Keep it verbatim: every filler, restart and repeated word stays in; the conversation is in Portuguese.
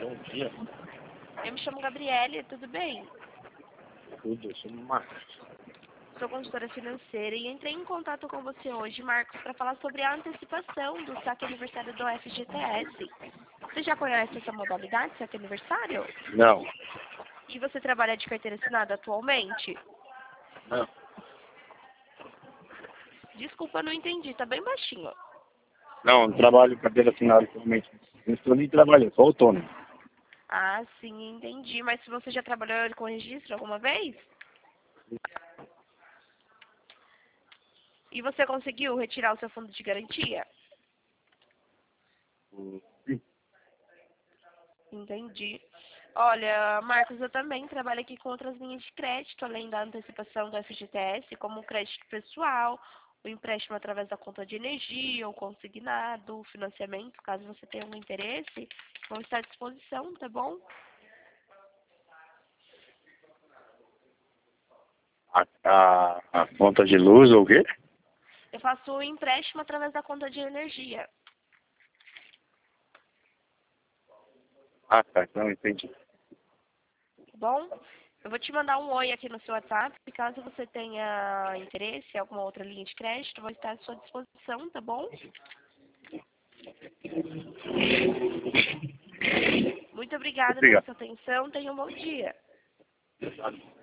Bom dia. Eu me chamo Gabriele, tudo bem? Tudo, eu sou Marcos. Sou consultora financeira e entrei em contato com você hoje, Marcos, para falar sobre a antecipação do saque aniversário do F G T S. Você já conhece essa modalidade, saque aniversário? Não. E você trabalha de carteira assinada atualmente? Não. Desculpa, não entendi, tá bem baixinho. Não, não trabalho em carteira assinada atualmente. Não estou nem trabalhando, sou autônomo. Ah, sim, entendi. Mas se você já trabalhou com registro alguma vez? E você conseguiu retirar o seu fundo de garantia? Sim. Entendi. Olha, Marcos, eu também trabalho aqui com outras linhas de crédito, além da antecipação do F G T S, como o crédito pessoal, o empréstimo através da conta de energia, o consignado, o financiamento, caso você tenha algum interesse, vão estar à disposição, tá bom? A, a, a conta de luz ou o quê? Eu faço o empréstimo através da conta de energia, Ah, tá, não entendi. tá bom? Eu vou te mandar um oi aqui no seu WhatsApp, caso você tenha interesse em alguma outra linha de crédito, vou estar à sua disposição, tá bom? Muito obrigada pela Obrigado. sua atenção, tenha um bom dia.